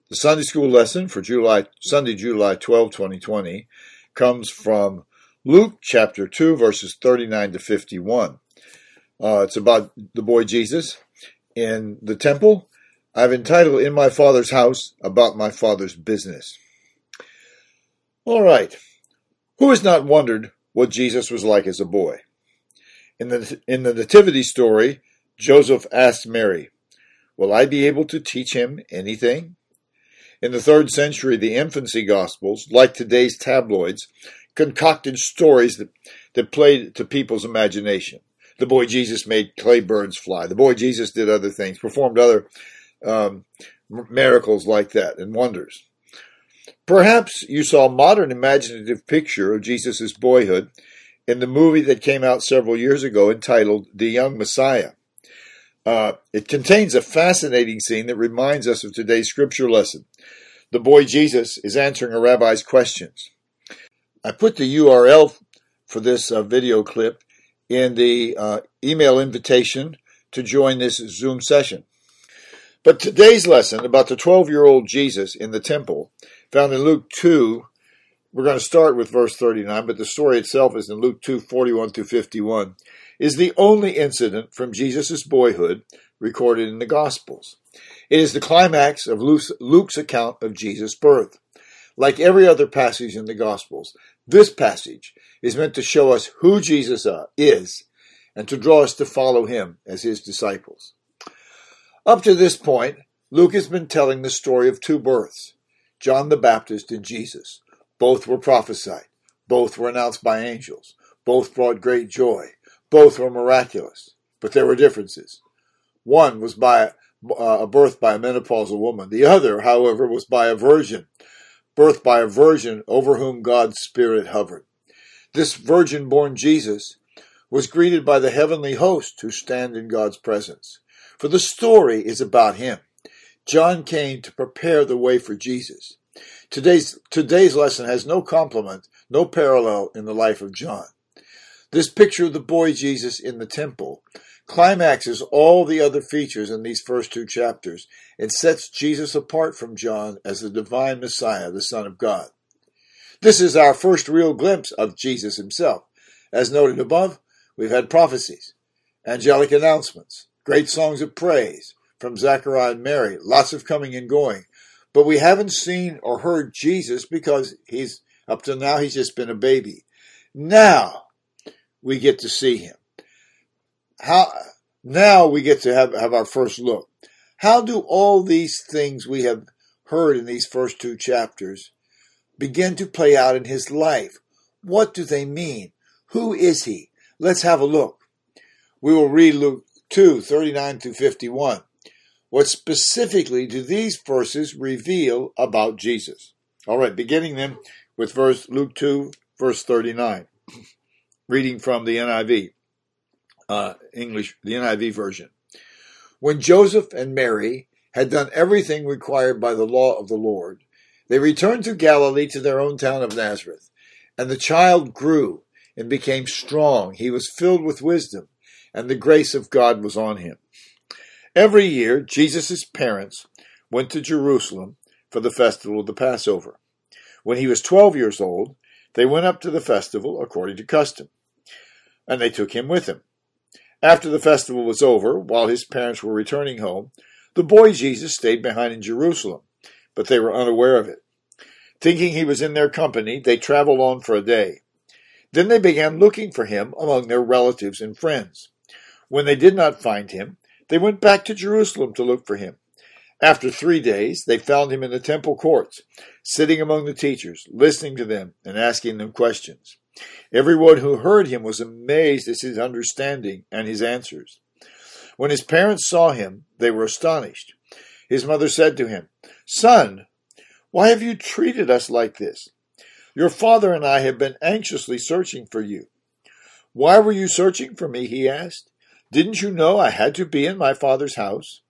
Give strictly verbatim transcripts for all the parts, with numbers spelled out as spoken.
The Sunday school lesson for July Sunday, July twelfth, twenty twenty, comes from Luke chapter two, verses thirty-nine to fifty-one. Uh, it's about the boy Jesus in the temple. I've entitled, In My Father's House, About My Father's Business. All right. Who has not wondered what Jesus was like as a boy? In the, in the nativity story, Joseph asked Mary, "Will I be able to teach him anything?" In the third century, the infancy gospels, like today's tabloids, concocted stories that, that played to people's imagination. The boy Jesus made clay birds fly. The boy Jesus did other things, performed other um, miracles like that and wonders. Perhaps you saw a modern imaginative picture of Jesus' boyhood in the movie that came out several years ago entitled The Young Messiah. Uh, it contains a fascinating scene that reminds us of today's scripture lesson. The boy Jesus is answering a rabbi's questions. I put the U R L for this uh, video clip in the uh, email invitation to join this Zoom session. But today's lesson about the twelve-year-old Jesus in the temple, found in Luke two, we're going to start with verse thirty-nine, but the story itself is in Luke two, forty-one through fifty-one, is the only incident from Jesus' boyhood recorded in the Gospels. It is the climax of Luke's, Luke's account of Jesus' birth. Like every other passage in the Gospels, this passage is meant to show us who Jesus uh, is and to draw us to follow him as his disciples. Up to this point, Luke has been telling the story of two births, John the Baptist and Jesus. Both were prophesied. Both were announced by angels. Both brought great joy. Both were miraculous, but there were differences. One was by uh, a birth by a menopausal woman. The other, however, was by a virgin, birthed by a virgin over whom God's Spirit hovered. This virgin-born Jesus was greeted by the heavenly host who stand in God's presence. For the story is about him. John came to prepare the way for Jesus. Today's, today's lesson has no complement, no parallel in the life of John. This picture of the boy Jesus in the temple climaxes all the other features in these first two chapters and sets Jesus apart from John as the divine Messiah, the Son of God. This is our first real glimpse of Jesus himself. As noted above, we've had prophecies, angelic announcements, great songs of praise from Zechariah and Mary, lots of coming and going. But we haven't seen or heard Jesus because he's, up to now, he's just been a baby. Now we get to see him. How now we get to have, have our first look. How do all these things we have heard in these first two chapters begin to play out in his life? What do they mean? Who is he? Let's have a look. We will read Luke two, thirty-nine through fifty-one. What specifically do these verses reveal about Jesus? All right, beginning then with verse Luke two, verse thirty-nine. Reading from the N I V, uh, English, the N I V version. When Joseph and Mary had done everything required by the law of the Lord, they returned to Galilee to their own town of Nazareth. And the child grew and became strong. He was filled with wisdom, and the grace of God was on him. Every year, Jesus' parents went to Jerusalem for the festival of the Passover. When he was twelve years old, they went up to the festival according to custom, and they took him with them. After the festival was over, while his parents were returning home, the boy Jesus stayed behind in Jerusalem, but they were unaware of it. Thinking he was in their company, they traveled on for a day. Then they began looking for him among their relatives and friends. When they did not find him, they went back to Jerusalem to look for him. After three days, they found him in the temple courts, sitting among the teachers, listening to them and asking them questions. Everyone who heard him was amazed at his understanding and his answers. When his parents saw him, they were astonished. His mother said to him, "Son, why have you treated us like this? Your father and I have been anxiously searching for you." "Why were you searching for me?" he asked. "Didn't you know I had to be in my father's house?"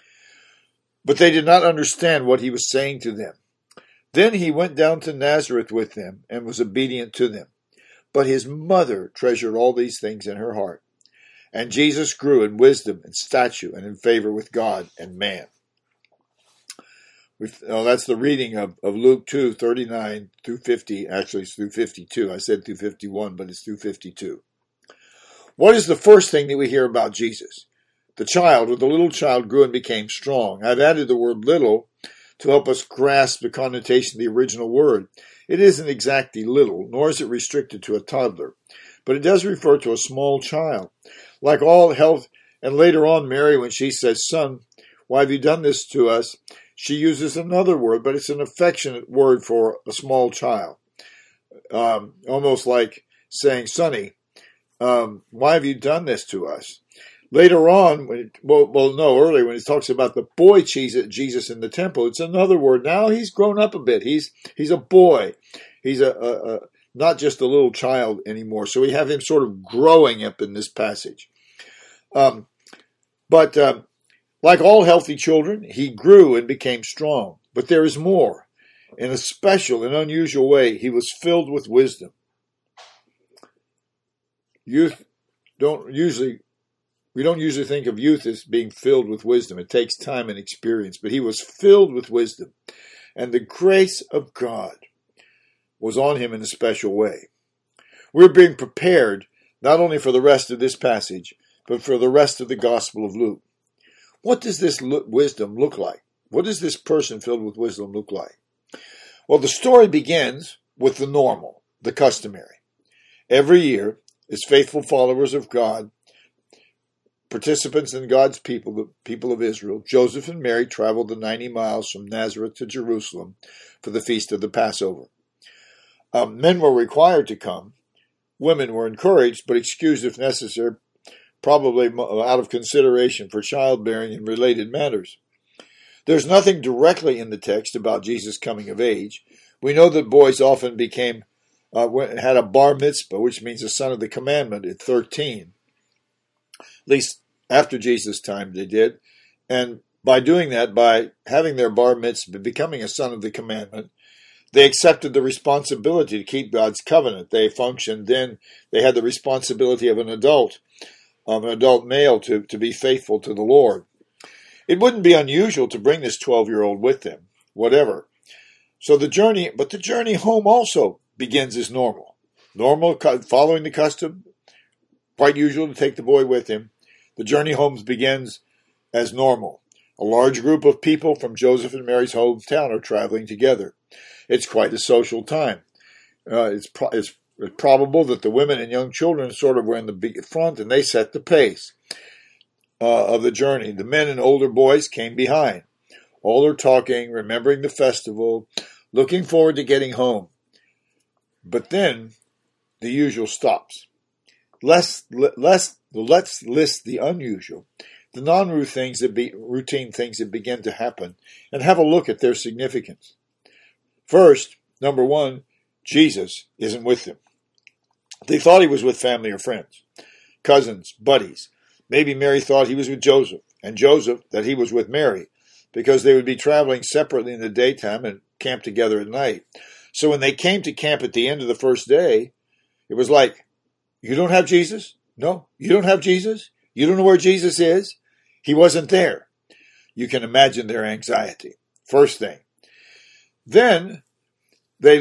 But they did not understand what he was saying to them. Then he went down to Nazareth with them and was obedient to them. But his mother treasured all these things in her heart. And Jesus grew in wisdom and stature and in favor with God and man. We've, oh, that's the reading of, of Luke two, thirty-nine through fifty. Actually, it's through fifty-two. I said through fifty-one, but it's through fifty-two. What is the first thing that we hear about Jesus? The child, or the little child, grew and became strong. I've added the word little to help us grasp the connotation of the original word. It isn't exactly little, nor is it restricted to a toddler, but it does refer to a small child. Like all health, and later on Mary, when she says, "Son, why have you done this to us?" she uses another word, but it's an affectionate word for a small child. Um, almost like saying, "Sonny, um, why have you done this to us?" Later on, when it, well, well, no, earlier when it talks about the boy Jesus, Jesus in the temple, it's another word. Now he's grown up a bit. He's he's a boy. He's a, a, a not just a little child anymore. So we have him sort of growing up in this passage. Um, but um, like all healthy children, he grew and became strong. But there is more. In a special and unusual way, he was filled with wisdom. Youth don't usually, we don't usually think of youth as being filled with wisdom. It takes time and experience. But he was filled with wisdom. And the grace of God was on him in a special way. We're being prepared not only for the rest of this passage, but for the rest of the Gospel of Luke. What does this wisdom look like? What does this person filled with wisdom look like? Well, the story begins with the normal, the customary. Every year, as faithful followers of God, participants in God's people, the people of Israel, Joseph and Mary traveled the ninety miles from Nazareth to Jerusalem for the feast of the Passover. Um, men were required to come. Women were encouraged, but excused if necessary, probably out of consideration for childbearing and related matters. There's nothing directly in the text about Jesus' coming of age. We know that boys often became uh, had a bar mitzvah, which means a son of the commandment, at thirteen. At least after Jesus' time they did. And by doing that, by having their bar mitzvah, becoming a son of the commandment, they accepted the responsibility to keep God's covenant. They functioned then, they had the responsibility of an adult, of an adult male to, to be faithful to the Lord. It wouldn't be unusual to bring this twelve-year-old with them, whatever. So the journey, but the journey home also begins as normal. Normal, following the custom, quite usual to take the boy with him. The journey home begins as normal. A large group of people from Joseph and Mary's hometown are traveling together. It's quite a social time. Uh, it's, pro- it's probable that the women and young children sort of were in the front and they set the pace uh, of the journey. The men and older boys came behind. All are talking, remembering the festival, looking forward to getting home. But then the usual stops. Less, less, let's list the unusual, the non-routine things that be, routine things that begin to happen, and have a look at their significance. First, number one, Jesus isn't with them. They thought he was with family or friends, cousins, buddies. Maybe Mary thought he was with Joseph, and Joseph that he was with Mary, because they would be traveling separately in the daytime and camp together at night. So when they came to camp at the end of the first day, it was like, you don't have Jesus? No, you don't have Jesus? You don't know where Jesus is? He wasn't there. You can imagine their anxiety. First thing. Then they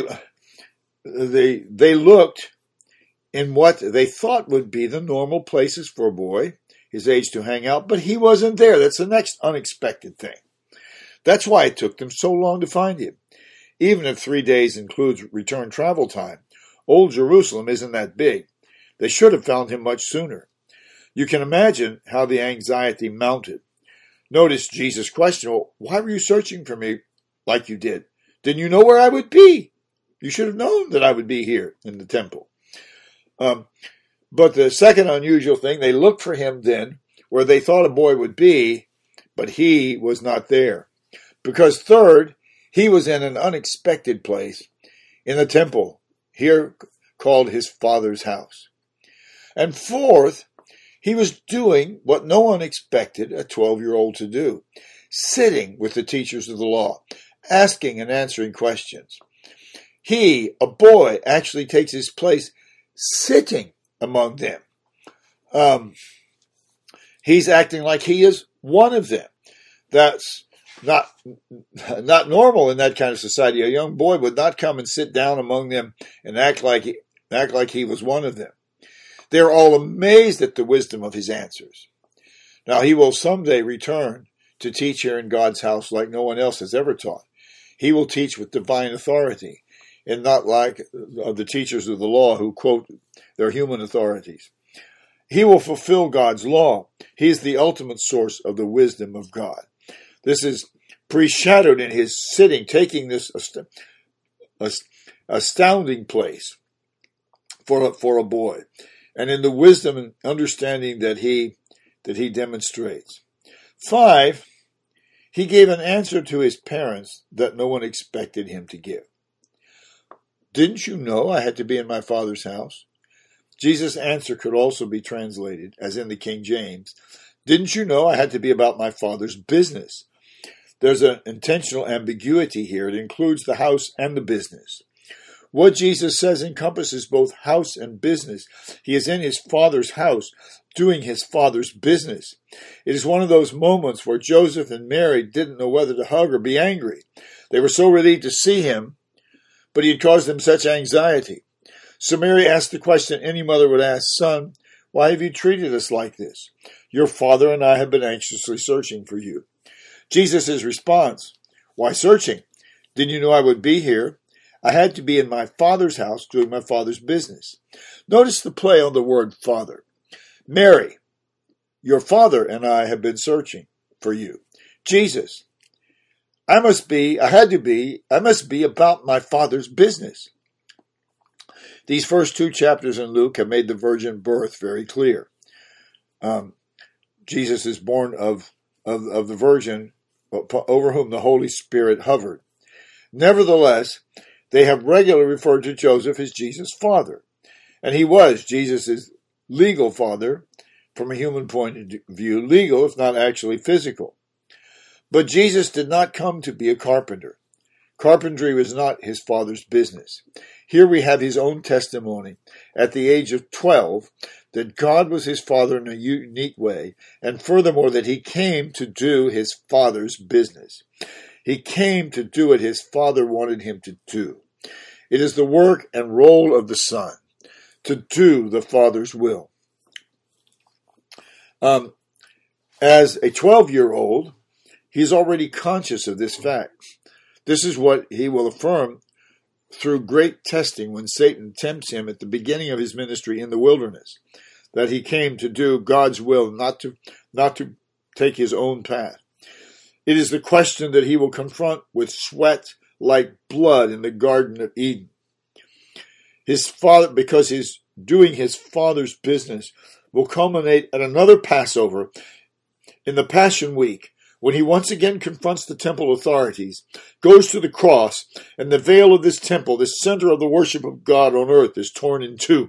they they looked in what they thought would be the normal places for a boy his age to hang out, but he wasn't there. That's the next unexpected thing. That's why it took them so long to find him. Even if three days includes return travel time, Old Jerusalem isn't that big. They should have found him much sooner. You can imagine how the anxiety mounted. Notice Jesus' question, well, why were you searching for me like you did? Didn't you know where I would be? You should have known that I would be here in the temple. Um, but the second unusual thing, they looked for him then where they thought a boy would be, but he was not there. Because third, he was in an unexpected place in the temple, here called his father's house. And fourth, he was doing what no one expected a twelve-year-old to do, sitting with the teachers of the law, asking and answering questions. He, a boy, actually takes his place sitting among them. Um, he's acting like he is one of them. That's not not normal in that kind of society. A young boy would not come and sit down among them and act like he, act like he was one of them. They're all amazed at the wisdom of his answers. Now he will someday return to teach here in God's house like no one else has ever taught. He will teach with divine authority, and not like the teachers of the law who quote their human authorities. He will fulfill God's law. He is the ultimate source of the wisdom of God. This is pre-shadowed in his sitting, taking this ast- astounding place for a, for a boy, and in the wisdom and understanding that he that he demonstrates. Five, he gave an answer to his parents that no one expected him to give. Didn't you know I had to be in my Father's house? Jesus' answer could also be translated, as in the King James, didn't you know I had to be about my Father's business? There's an intentional ambiguity here. It includes the house and the business. What Jesus says encompasses both house and business. He is in his Father's house, doing his Father's business. It is one of those moments where Joseph and Mary didn't know whether to hug or be angry. They were so relieved to see him, but he had caused them such anxiety. So Mary asked the question any mother would ask, Son, why have you treated us like this? Your father and I have been anxiously searching for you. Jesus' response, why searching? Didn't you know I would be here? I had to be in my Father's house doing my Father's business. Notice the play on the word Father. Mary, your father and I have been searching for you. Jesus, I must be, I had to be, I must be about my Father's business. These first two chapters in Luke have made the virgin birth very clear. Um, Jesus is born of, of, of the virgin over whom the Holy Spirit hovered. Nevertheless, they have regularly referred to Joseph as Jesus' father. And he was Jesus' legal father from a human point of view, legal if not actually physical. But Jesus did not come to be a carpenter. Carpentry was not his father's business. Here we have his own testimony at the age of twelve that God was his father in a unique way, and furthermore that he came to do his father's business. He came to do what his father wanted him to do. It is the work and role of the Son to do the Father's will. Um, as a twelve-year-old, he is already conscious of this fact. This is what he will affirm through great testing when Satan tempts him at the beginning of his ministry in the wilderness, that he came to do God's will, not to, not to take his own path. It is the question that he will confront with sweat like blood in the Garden of Eden. His father, because he's doing his Father's business, will culminate at another Passover in the Passion Week, when he once again confronts the temple authorities, goes to the cross, and the veil of this temple, this center of the worship of God on earth, is torn in two.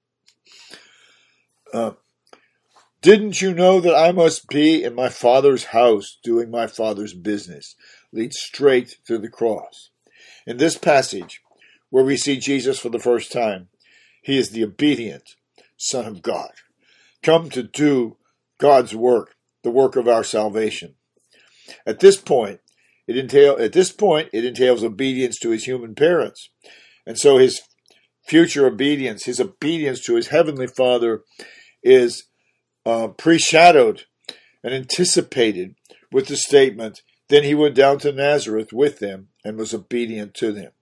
Uh, Didn't you know that I must be in my Father's house doing my Father's business? Leads straight to the cross. In this passage, where we see Jesus for the first time, he is the obedient Son of God, come to do God's work, the work of our salvation. At this point, it entail at this point it entails obedience to his human parents, and so his future obedience, his obedience to his heavenly Father, is uh, pre-shadowed and anticipated with the statement, "Then he went down to Nazareth with them and was obedient to them."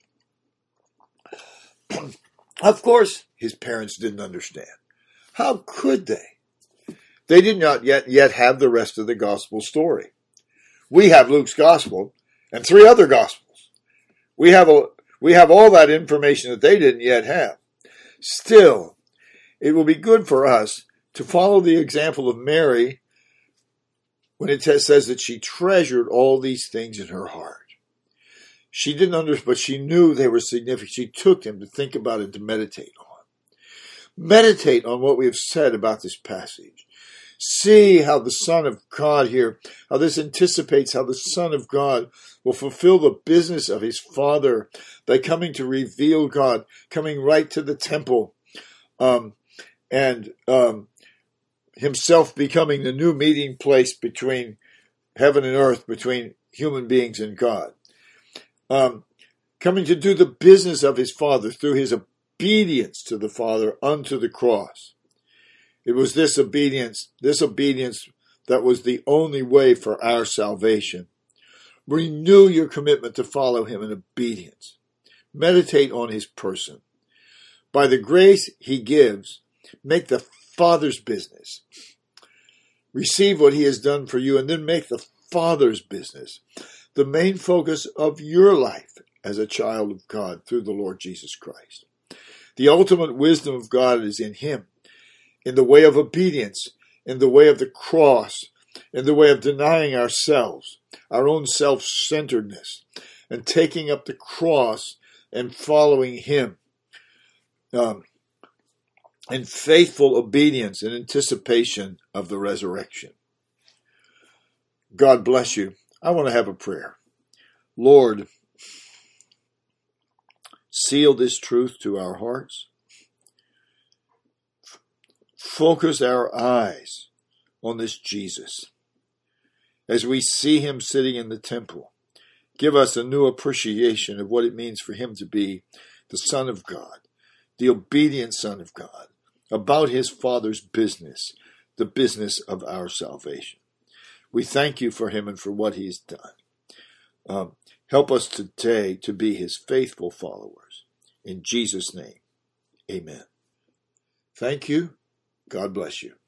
Of course, his parents didn't understand. How could they? They did not yet yet have the rest of the gospel story. We have Luke's gospel and three other gospels. We have a, we have all that information that they didn't yet have. Still, it will be good for us to follow the example of Mary when it says that she treasured all these things in her heart. She didn't understand, but she knew they were significant. She took them to think about and to meditate on. Meditate on what we have said about this passage. See how the Son of God here, how this anticipates how the Son of God will fulfill the business of his Father by coming to reveal God, coming right to the temple, um, and um, himself becoming the new meeting place between heaven and earth, between human beings and God. Um, coming to do the business of his Father through his obedience to the Father unto the cross. It was this obedience, this obedience that was the only way for our salvation. Renew your commitment to follow him in obedience. Meditate on his person. By the grace he gives, make the Father's business. Receive what he has done for you, and then make the Father's business the main focus of your life as a child of God through the Lord Jesus Christ. The ultimate wisdom of God is in him, in the way of obedience, in the way of the cross, in the way of denying ourselves, our own self-centeredness, and taking up the cross and following him um, in faithful obedience and anticipation of the resurrection. God bless you. I want to have a prayer. Lord, seal this truth to our hearts. Focus our eyes on this Jesus. As we see him sitting in the temple, give us a new appreciation of what it means for him to be the Son of God, the obedient Son of God, about his Father's business, the business of our salvation. We thank you for him and for what he's done. Um, help us today to be his faithful followers. In Jesus' name, amen. Thank you. God bless you.